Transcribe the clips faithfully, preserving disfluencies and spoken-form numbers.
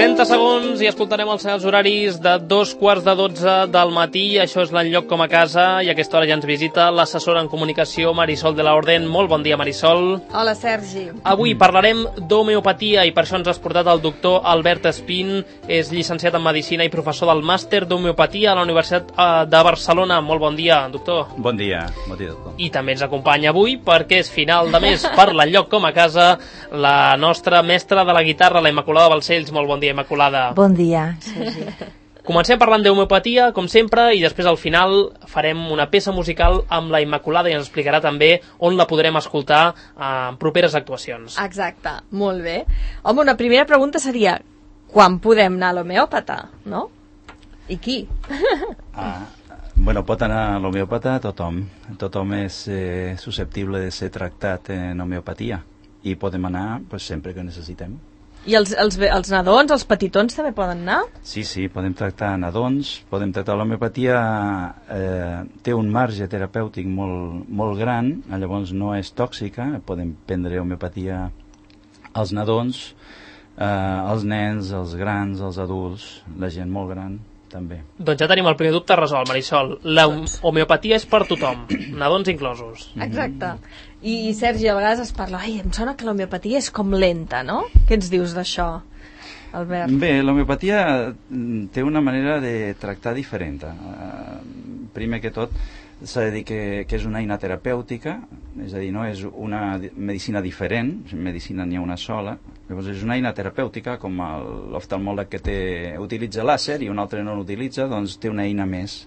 trenta segons i escoltarem els seus horaris de dos quarts de dotze del matí. Això és l'Enlloc com a casa i a aquesta hora ja ens visita l'assessora en comunicació Marisol de la Orden. Molt bon dia, Marisol. Hola, Sergi. Avui parlarem d'homeopatia i per això ens has portat el doctor Albert Espín. És llicenciat en Medicina i professor del màster d'homeopatia a la Universitat de Barcelona. Molt bon dia, doctor. Bon dia, bon dia, doctor. I també ens acompanya avui, perquè és final de mes per l'Enlloc com a casa, la nostra mestra de la guitarra, la Immaculada Balcells. Molt bon dia, Immaculada. Bon dia, Sergi. Comencem parlant d'homeopatia, com sempre, i després al final farem una peça musical amb la Immaculada i ens explicarà també on la podrem escoltar en properes actuacions. Exacte, molt bé. Home, una primera pregunta seria, quan podem anar a l'homeòpata, no? I qui? Ah, bueno, pot anar a l'homeòpata tothom. Tothom és eh, susceptible de ser tractat en homeopatia i podem anar pues, sempre que necessitem. I els, els, els nadons, els petitons també poden anar? Sí, sí, podem tractar nadons, podem tractar l'homeopatia, eh, té un marge terapèutic molt, molt gran, llavors no és tòxica, podem prendre homeopatia als nadons, eh, als nens, als grans, als adults, la gent molt gran també. Doncs ja tenim el primer dubte resolt, Marisol. La homeopatia és per tothom, nadons inclosos. Exacte. I, Sergi, a vegades es parla, ai, em sona que l'homeopatia és com lenta, no? Què ens dius d'això, Albert? Bé, l'homeopatia té una manera de tractar diferent. Uh, primer que tot, s'ha de dir que, que és una eina terapèutica, és a dir, no és una medicina diferent, medicina n'hi ha una sola, llavors és una eina terapèutica, com l'oftalmòleg que té, utilitza làser i un altre no l'utilitza, doncs té una eina més.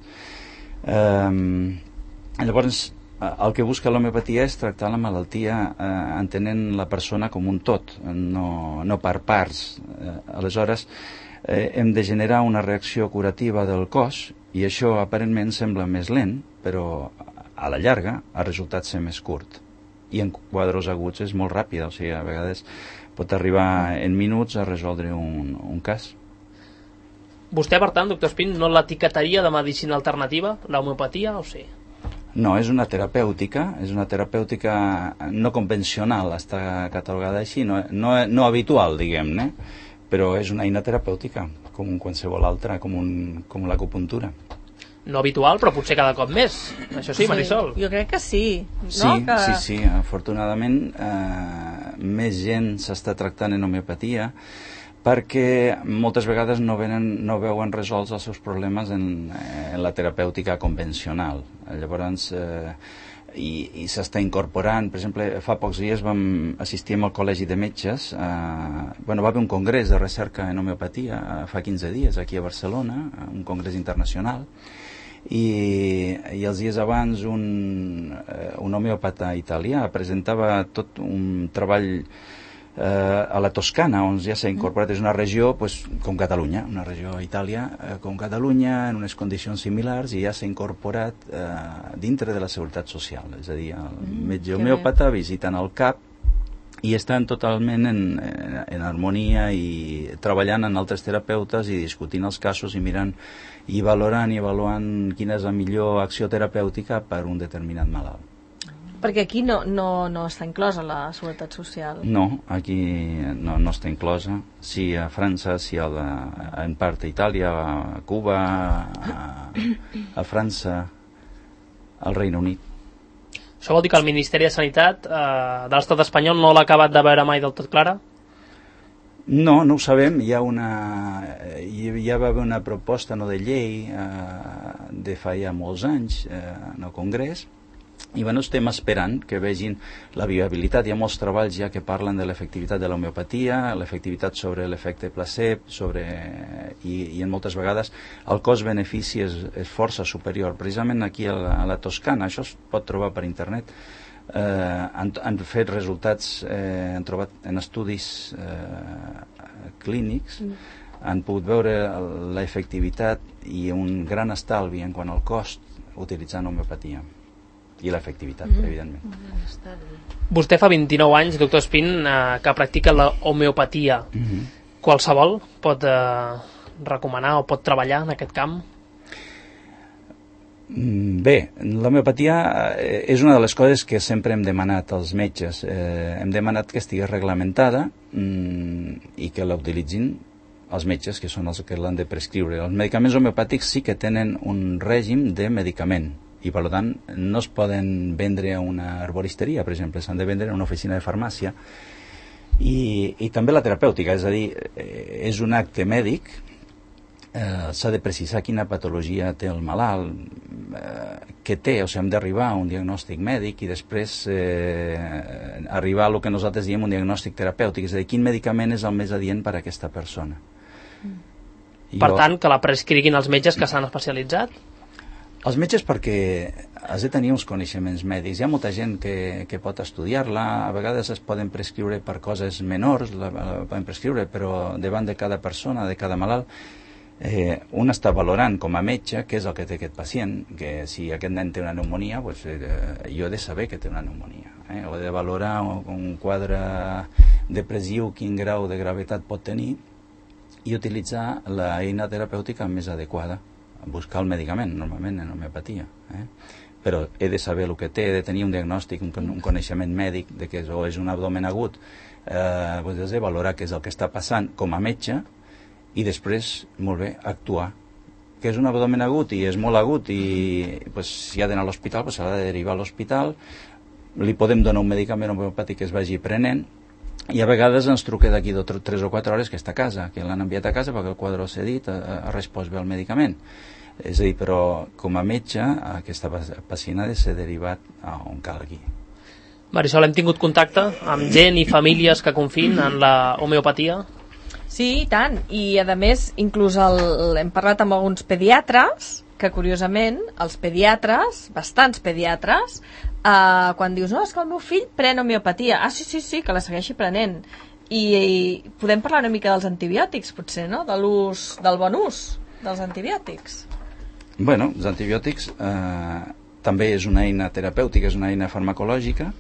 Um, llavors, el que busca l'homeopatia és tractar la malaltia eh, entenent la persona com un tot, no, no per parts. Eh, aleshores, eh, hem de generar una reacció curativa del cos i això aparentment sembla més lent, però a la llarga ha resultat ser més curt. I en quadres aguts és molt ràpid, o sigui, a vegades pot arribar en minuts a resoldre un, un cas. Vostè, per tant, doctor Espín, no l'etiquetaria de medicina alternativa, l'homeopatia, o sí? No, és una terapèutica, és una terapèutica no convencional, està catalogada així, no, no, no habitual, diguem-ne, però és una eina terapèutica, com qualsevol altra, com, un, com l'acupuntura. No habitual, però potser cada cop més. Això sí, Marisol. Sí, jo crec que sí. No? Sí, que... sí, sí, afortunadament eh, més gent s'està tractant en homeopatia, perquè moltes vegades no, venen, no veuen resolts els seus problemes en, en la terapèutica convencional. Llavors, eh, i, i s'està incorporant, per exemple, fa pocs dies vam assistir al Col·legi de Metges, eh, bueno, va haver un congrés de recerca en homeopatia eh, fa quinze dies aquí a Barcelona, un congrés internacional, i, i els dies abans un, eh, un homeòpata italià presentava tot un treball Eh, a la Toscana, on ja s'ha incorporat, és una regió pues, com Catalunya, una regió a Itàlia eh, com Catalunya, en unes condicions similars, i ja s'ha incorporat eh, dintre de la seguretat social, és a dir, el mm, metge homeòpata visitant el C A P i estan totalment en, en, en harmonia i treballant amb altres terapeutes i discutint els casos i mirant i valorant i avaluant quina és la millor acció terapèutica per un determinat malalt. Perquè aquí no, no, no està inclosa la seguretat social. No, aquí no, no està inclosa. Sí, a França, sí, a la, en part a Itàlia, a Cuba, a, a França, al Regne Unit. Això vol dir que el Ministeri de Sanitat eh, de l'Estat espanyol no l'ha acabat de veure mai del tot clara? No, no ho sabem. Hi ha una, hi, hi va haver una proposta no de llei eh, de fa ja molts anys eh, en el Congrés, i bueno, estem esperant que vegin la viabilitat. Hi ha molts treballs ja que parlen de l'efectivitat de l'homeopatia, l'efectivitat sobre l'efecte placebo, sobre... I, i en moltes vegades el cost-benefici és, és força superior. Precisament aquí a la, a la Toscana, això es pot trobar per internet, eh, han, han fet resultats, eh, han trobat en estudis eh, clínics, mm. han pogut veure l'efectivitat i un gran estalvi en quant al cost utilitzant homeopatia. I l'efectivitat, mm-hmm. evidentment. Vostè fa vint-i-nou anys, doctor Espín, eh, que practica la homeopatia. Mm-hmm. Qualsevol pot eh, recomanar o pot treballar en aquest camp? Bé, l'homeopatia és una de les coses que sempre hem demanat als metges. Eh, hem demanat que estigui reglamentada mm, i que la utilitzin els metges, que són els que l'han de prescriure. Els medicaments homeopàtics sí que tenen un règim de medicament i, per tant, no es poden vendre a una herboristeria, per exemple, s'han de vendre a una oficina de farmàcia. I, i també la terapèutica, és a dir, eh, és un acte mèdic, eh, s'ha de precisar quina patologia té el malalt, eh, què té, o sigui, hem d'arribar a un diagnòstic mèdic i després eh, arribar a el que nosaltres diem un diagnòstic terapèutic, és a dir, quin medicament és el més adient per a aquesta persona. Mm. Per jo... tant, que la prescriguin els metges que s'han especialitzat? Els metges perquè has de tenir uns coneixements mèdics. Hi ha molta gent que, que pot estudiar-la, a vegades es poden prescriure per coses menors, la, la poden prescriure, però davant de cada persona, de cada malalt, eh, un està valorant com a metge què és el que té aquest pacient, que si aquest nen té una pneumonia, pues, eh, jo he de saber que té una pneumonia, eh, o he de valorar un, un quadre depressiu, quin grau de gravetat pot tenir, i utilitzar l'eina terapèutica més adequada, buscar el medicament, normalment en homeopatia, eh? Però he de saber el que té, he de tenir un diagnòstic, un, un coneixement mèdic de que és, o és un abdomen agut, eh, doncs he de valorar què és el que està passant com a metge i després, molt bé, actuar. Que és un abdomen agut i és molt agut i pues, si ha d'anar a l'hospital, pues, s'ha de derivar a l'hospital, li podem donar un medicament homeopàtic que es vagi prenent, i a vegades ens truca d'aquí tres o quatre hores que està a casa, que l'han enviat a casa perquè el quadre s'ha dit, ha, ha respost bé el medicament. És a dir, però com a metge aquesta pacient ha de ser derivat a on calgui. Marisol, hem tingut contacte amb gent i famílies que confien en la homeopatia? Sí, i tant, i a més inclús el, hem parlat amb alguns pediatres que curiosament els pediatres, bastants pediatres, eh, quan dius, no, és que el meu fill pren homeopatia, ah, sí, sí, sí, que la segueixi prenent. I, i podem parlar una mica dels antibiòtics, potser, no? De l'ús, del bon ús dels antibiòtics. Bueno, els antibiòtics eh, també és una eina terapèutica, és una eina farmacològica,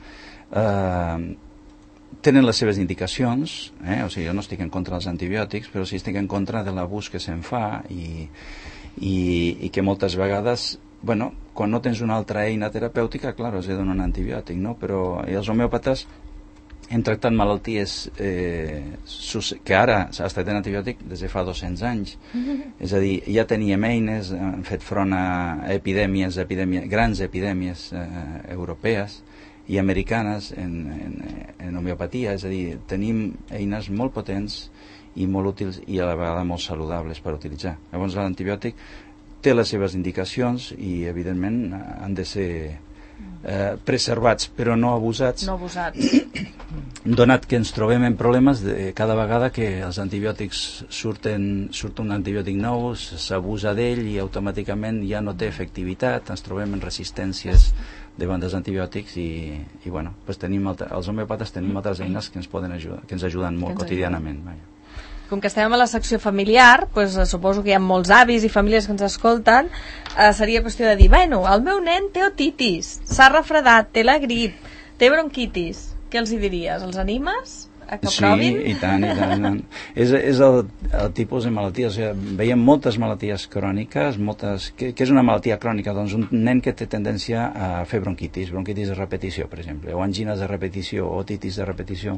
eh, tenen les seves indicacions, eh? O sigui, jo no estic en contra dels antibiòtics, però sí estic en contra de l'abús que se'n fa i, i, i que moltes vegades, bueno, quan no tens una altra eina terapèutica, clar, has de donar un antibiòtic, no? Però els homeòpates hem tractat malalties eh, que ara s'ha estat en antibiòtic des de fa dos-cents anys. Mm-hmm. És a dir, ja teníem eines, hem fet front a epidèmies, epidèmies grans epidèmies eh, europees i americanes en, en, en homeopatia, és a dir, tenim eines molt potents i molt útils i a la vegada molt saludables per utilitzar. Llavors l'antibiòtic té les seves indicacions i evidentment han de ser eh, preservats però no abusats, no abusats. Donat que ens trobem en problemes de cada vegada que els antibiòtics surten, surt un antibiòtic nou, s'abusa d'ell i automàticament ja no té efectivitat, ens trobem en resistències davant dels antibiòtics i, i bueno, pues tenim altre, els homeopates tenim altres eines que ens poden ajudar, que ens ajuden molt ens quotidianament. Vaja. Com que estem a la secció familiar, pues, suposo que hi ha molts avis i famílies que ens escolten, eh, seria qüestió de dir, bueno, el meu nen té otitis, s'ha refredat, té la grip, té bronquitis, què els hi diries? Els animes a que sí, provin? Sí, i tant, i tant. I tant. és és el, el tipus de malalties. O sigui, veiem moltes malalties cròniques, moltes... Què, què és una malaltia crònica? Doncs un nen que té tendència a fer bronquitis, bronquitis de repetició, per exemple, o angines de repetició, o otitis de repetició.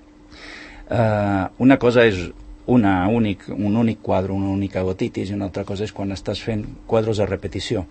Uh, una cosa és una únic, un únic quadre, una única otitis, i una altra cosa és quan estàs fent quadres de repetició.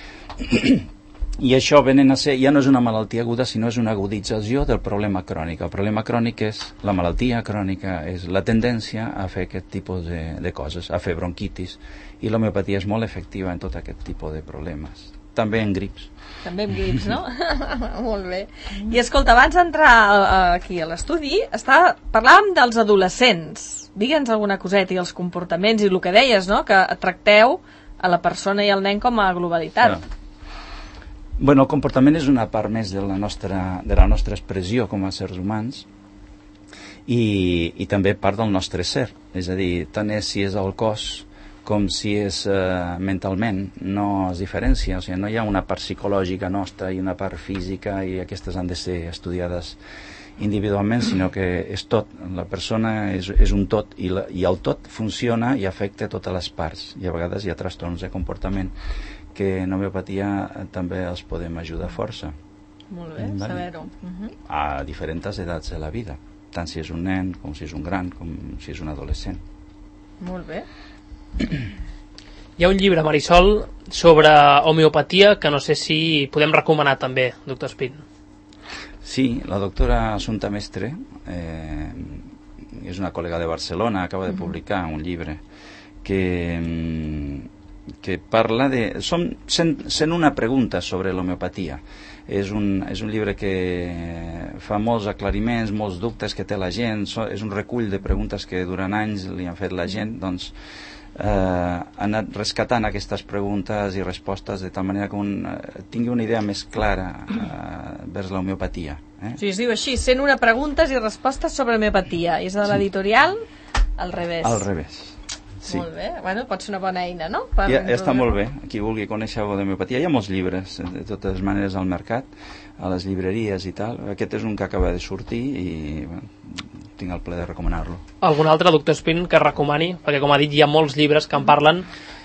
I això venen a ser, ja no és una malaltia aguda, sinó és una agudització del problema crònic. El problema crònic és, la malaltia crònica és la tendència a fer aquest tipus de, de coses, a fer bronquitis, i l'homeopatia és molt efectiva en tot aquest tipus de problemes. També en grips. També en grips, no? Molt bé. I escolta, abans d'entrar aquí a l'estudi, està... parlàvem dels adolescents. Digue'ns alguna coseta i els comportaments i el que deies, no? Que tracteu a la persona i al nen com a globalitat. No. Bueno, el comportament és una part més de la nostra, de la nostra expressió com a éssers humans i, i també part del nostre ser. És a dir, tant és si és el cos com si és eh, mentalment, no es diferencia. O sigui, no hi ha una part psicològica nostra i una part física i aquestes han de ser estudiades individualment, sinó que és tot. La persona és, és un tot i, la, i el tot funciona i afecta totes les parts. I a vegades hi ha trastorns de comportament que en homeopatia també els podem ajudar força. Molt bé, vale. Saber-ho. Uh-huh. A diferents edats de la vida, tant si és un nen, com si és un gran, com si és un adolescent. Molt bé. Hi ha un llibre, Marisol, sobre homeopatia que no sé si podem recomanar també, doctor Espín. Sí, la doctora Assumpta Mestre, eh, és una col·lega de Barcelona, acaba de publicar un llibre que, que parla de... Són cent, cent una preguntes sobre l'homeopatia. És un, és un llibre que fa molts aclariments, molts dubtes que té la gent, so, és un recull de preguntes que durant anys li han fet la gent, doncs eh, ha anat rescatant aquestes preguntes i respostes de tal manera que un eh, tingui una idea més clara eh, vers l'homeopatia. Eh? Sí, es diu així, cent una preguntes i respostes sobre homeopatia. És de l'editorial Al Revés. Al Revés. Sí. Molt bé, bueno, pot ser una bona eina, no? Per ja, ja està molt bé, qui vulgui conèixer alguna d'homeopatia, hi ha molts llibres de totes maneres al mercat, a les llibreries i tal. Aquest és un que acaba de sortir i bueno, tinc el plaer de recomanar-lo. Algun altre, doctor Espín, que recomani? Perquè com ha dit, hi ha molts llibres que en parlen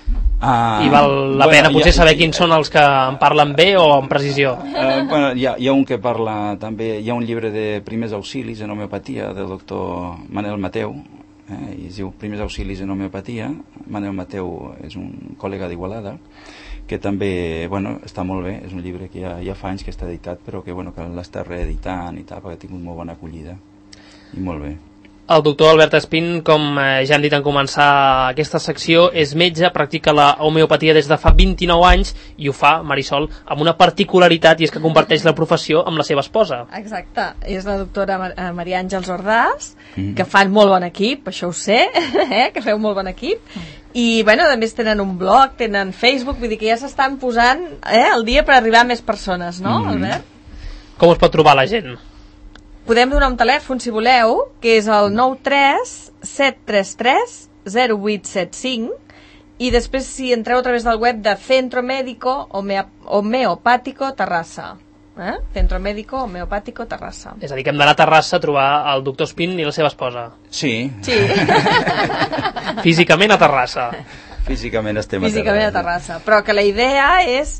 ah, i val la bueno, pena potser ha, saber quins són els que en parlen bé o amb precisió. Uh, bueno, hi ha, hi ha un que parla també, hi ha un llibre de primers auxilis en homeopatia del doctor Manel Mateu, eh, i es diu Primers auxilis en homeopatia. Manel Mateu és un col·lega d'Igualada que també, bueno, està molt bé, és un llibre que ja, ja fa anys que està editat però que, bueno, que l'està reeditant i tal, perquè ha tingut molt bona acollida i molt bé. El doctor Albert Espín, com ja hem dit en començar aquesta secció, és metge, practica la homeopatia des de fa vint-i-nou anys i ho fa, Marisol, amb una particularitat, i és que comparteix la professió amb la seva esposa. Exacte, és la doctora Maria Àngels Ordàs, mm. que fan molt bon equip, això ho sé, eh? que feu molt bon equip, i bueno, a més tenen un blog, tenen Facebook, vull dir que ja s'estan posant eh, al dia per arribar a més persones, no, mm. Albert? Com us pot trobar la gent? Podem donar un telèfon, si voleu, que és el nou tres set tres tres zero vuit set cinc, i després si entreu a través del web de Centro Médico Homeopático Terrassa. Eh? Centro Médico Homeopático Terrassa. És a dir, que hem d'anar a Terrassa a trobar el doctor Espín i la seva esposa. Sí. Sí. Físicament a Terrassa. Físicament estem Físicament a Terrassa. Però que la idea és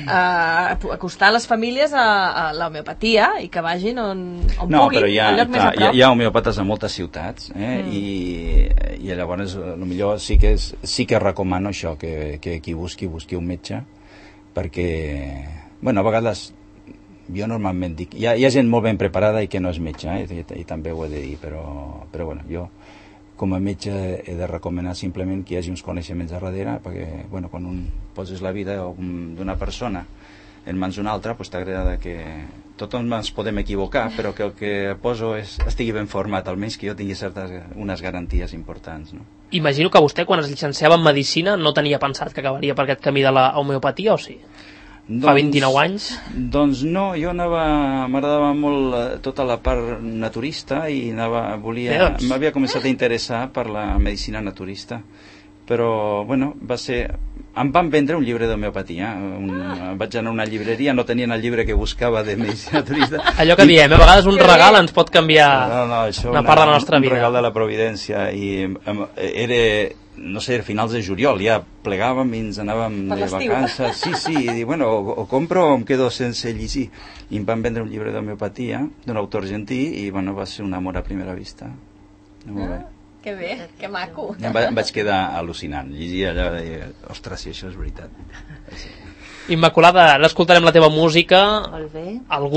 eh, acostar les famílies a, a l'homeopatia i que vagin on, on no, puguin, però hi ha, al lloc clar, més a prop. Hi ha, hi ha homeopates a moltes ciutats, eh? mm. I, i llavors potser sí que, és, sí que recomano això, que, que qui busqui, busqui un metge, perquè, bueno, a vegades jo normalment dic, hi ha, hi ha gent molt ben preparada i que no és metge, eh? I, i, i també ho he de dir, però, però bueno, jo com a metge he de recomanar simplement que hi hagi uns coneixements a darrere, perquè bueno, quan un poses la vida d'una persona en mans d'una altra, doncs t'agrada que tothom ens podem equivocar, però que el que poso és, estigui ben format, almenys que jo tingui certes, unes garanties importants, no? Imagino que vostè, quan es llicenciava en Medicina, no tenia pensat que acabaria per aquest camí de la homeopatia, o sí? Doncs, fa vint-i-nou anys? Doncs no, jo anava, m'agradava molt eh, tota la part naturista i anava, volia, m'havia començat a interessar per la medicina naturista, però bueno, va ser, em van vendre un llibre d'homeopatia, un, ah. vaig anar a una llibreria, no tenien el llibre que buscava de medicina naturista. Allò que diem, a vegades un regal ens pot canviar no, no, això una una part de la nostra un vida. Un regal de la providència, i um, era, no sé, finals de juliol, ja plegàvem i ens anàvem per de vacances. Sí, sí, i dic, bueno, o, o compro o em quedo sense llegir. I em van vendre un llibre d'homeopatia d'un autor argentí i bueno, va ser un amor a primera vista. Molt bé. Ah. Que bé, que maco. Em, va, em vaig quedar al·lucinant. Llegia allò i deia, ostres, si això és veritat. Sí. Immaculada, ara escoltarem la teva música. Molt bé.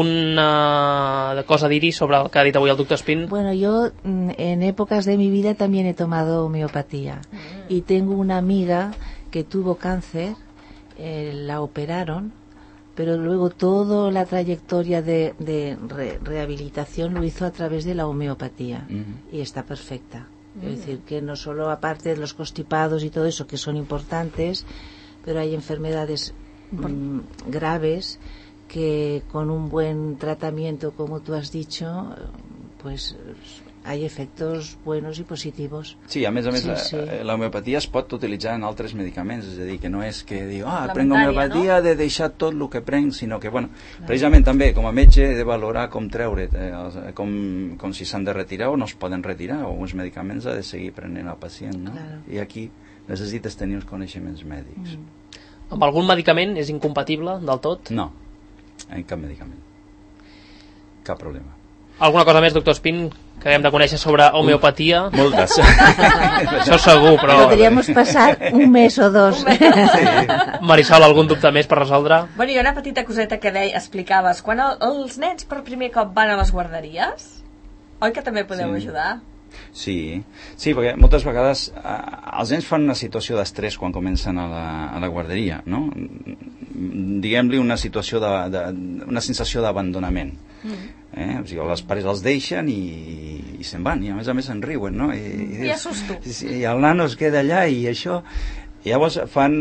¿Alguna cosa a dir sobre el que ha dit avui el doctor Espín? Bueno, yo en épocas de mi vida también he tomado homeopatía. Mm. Y tengo una amiga que tuvo cáncer, eh, la operaron, pero luego toda la trayectoria de, de re, rehabilitación lo hizo a través de la homeopatía. Mm. Y está perfecta. Es decir, que no solo aparte de los constipados y todo eso, que son importantes, pero hay enfermedades mmm, graves que con un buen tratamiento, como tú has dicho, pues hay efectos buenos i positius. Sí, a més a més, sí, sí. l'homeopatia es pot utilitzar en altres medicaments, és a dir, que no és que diu, ah, prenc homeopatia, no? De deixar tot el que prenc, sinó que, bueno, claro. Precisament també, com a metge, he de valorar com treure, eh, com, com si s'han de retirar o no es poden retirar, o uns medicaments ha de seguir prenent el pacient, no? Claro. I aquí necessites tenir uns coneixements mèdics. Mm. Amb algun medicament és incompatible del tot? No, en cap medicament. Cap problema. Alguna cosa més, doctor Espín, que haguem de conèixer sobre homeopatia? Moltes. Això segur, però... Podríamos pasar un mes o dos. Marisol, algun dubte més per resoldre? Bueno, hi ha una petita coseta que deia, explicaves, quan el, els nens per primer cop van a les guarderies, oi que també podeu Sí. ajudar? Sí, sí, perquè moltes vegades eh, els nens fan una situació d'estrès quan comencen a la, a la guarderia, no? Diguem-li una situació de, de, una sensació d'abandonament. Mm. Eh? O sigui, els pares els deixen i, i se'n van, i a més a més se'n riuen, no? I, i, I assusto. I, i el nano es queda allà i això... I llavors fan...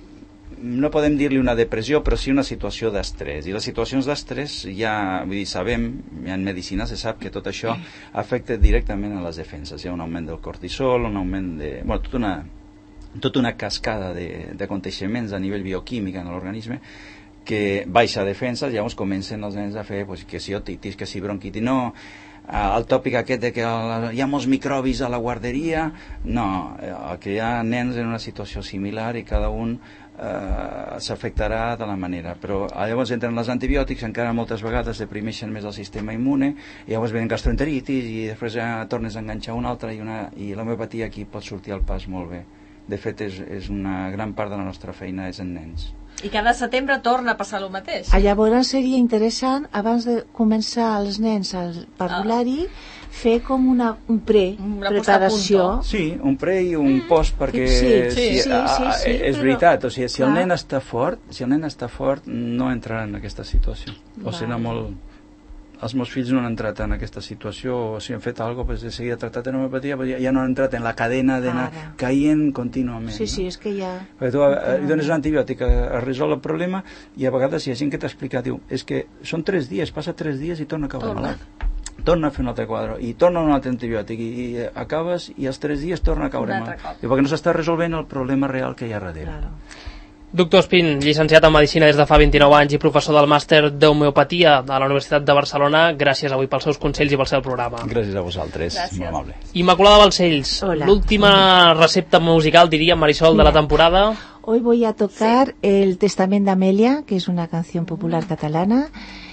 No podem dir-li una depressió, però sí una situació d'estrès. I les situacions d'estrès ja, vull dir, sabem, en medicina se sap que tot això afecta directament a les defenses. Hi ha un augment del cortisol, un augment de... Bueno, tota una, tota una cascada d'aconteixements a nivell bioquímic en l'organisme que baixa defenses, llavors comencen els nens a fer pues, que si otitis, que si bronquitis, no... el tòpic aquest de que hi ha molts microbis a la guarderia, no, que hi ha nens en una situació similar i cada un eh, s'afectarà de la manera, però llavors entren els antibiòtics, encara moltes vegades deprimeixen més el sistema immune, i llavors venen gastroenteritis i després ja tornes a enganxar una altra i, una, i l'homeopatia aquí pot sortir al pas molt bé. De fet, és, és una gran part de la nostra feina és en nens. I cada setembre torna a passar el mateix. A llavors seria interessant, abans de començar els nens al parvulari, fer com una un pre, Una preparació. posta a Sí, un pre i un post, perquè Sí, sí, si, sí, a, sí, a, sí, és però- veritat, o sigui, si el Clar. nen està fort, si el nen està fort, no entrarà en aquesta situació. O Val. serà molt... Els meus fills no han entrat en aquesta situació, o si han fet alguna cosa, pues, de seguida tractat en homeopatia, pues, ja, ja no han entrat en la cadena d'anar Ara. caient contínuament. Sí, sí, no? és que ja... Perquè tu eh, li dones un antibiòtic, eh, es resol el problema, i a vegades hi ha gent que t'explica, diu, és que són tres dies, passa tres dies i torna a caure Torna. malalt. Torna a fer un altre quadre, i torna un altre antibiòtic, i, i acabes, i els tres dies torna a caure Un altre malalt. cop. Diu, perquè no s'està resolvent el problema real que hi ha darrere. Claro. Doctor Espín, llicenciat en Medicina des de fa vint-i-nou anys i professor del màster d'Homeopatia a la Universitat de Barcelona, gràcies avui pels seus consells i pel seu programa. Gràcies a vosaltres, Gràcies. molt amable. Immaculada Balcells, Hola. l'última recepta musical, diria, Marisol, de la Mira. temporada. Hoy voy a tocar el Testamento de Amelia, que es una canción popular catalana,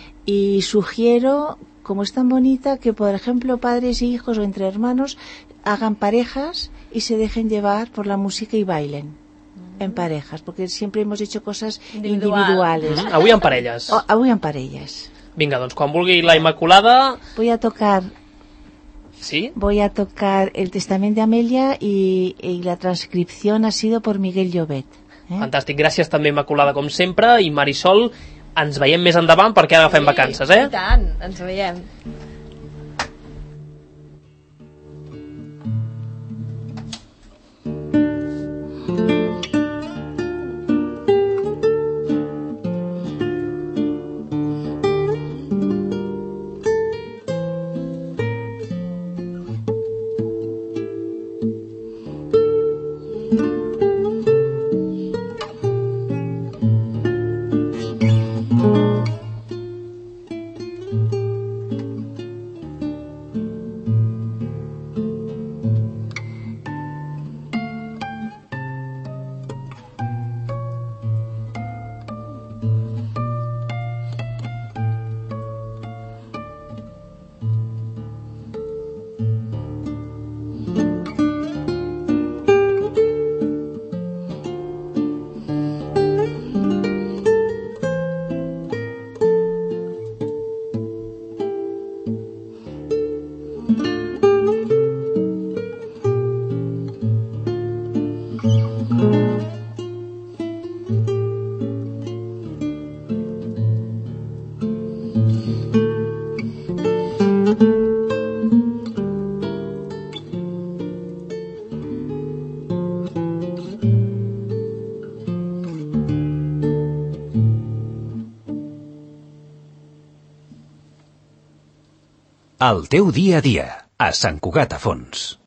y sugiero, como es tan bonita, que por ejemplo padres y hijos o entre hermanos hagan parejas y se dejen llevar por la música y bailen en parejas, porque siempre hemos hecho cosas Individual. individuales. Mm, avui en parelles. O, avui en parelles. Vinga, doncs quan vulgui la Immaculada... Voy a tocar Sí? voy a tocar el Testamento de Amelia y, y la transcripción ha sido por Miguel Llobet. ¿eh? Fantàstic, gràcies també Immaculada com sempre, i Marisol, ens veiem més endavant perquè agafem vacances, eh? I tant, ens veiem. El teu dia a dia, a Sant Cugat a Fons.